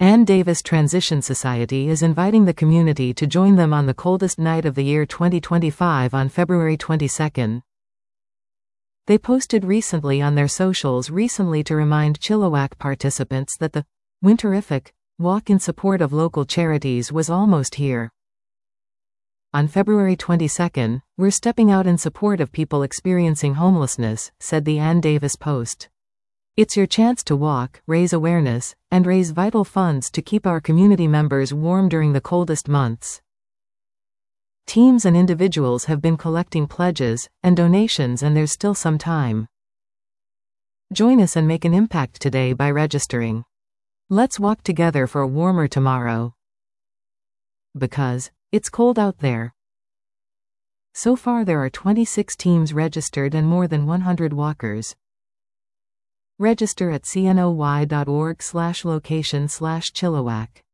Ann Davis Transition Society is inviting the community to join them on the coldest night of the year 2025 on February 22nd. They posted recently on their socials to remind Chilliwack participants that the Winterific walk in support of local charities was almost here. On February 22nd, we're stepping out in support of people experiencing homelessness, said the Ann Davis post. It's your chance to walk, raise awareness, and raise vital funds to keep our community members warm during the coldest months. Teams and individuals have been collecting pledges and donations, and there's still some time. Join us and make an impact today by registering. Let's walk together for a warmer tomorrow. Because it's cold out there. So far there are 26 teams registered and more than 100 walkers. Register at cnoy.org/location/Chilliwack.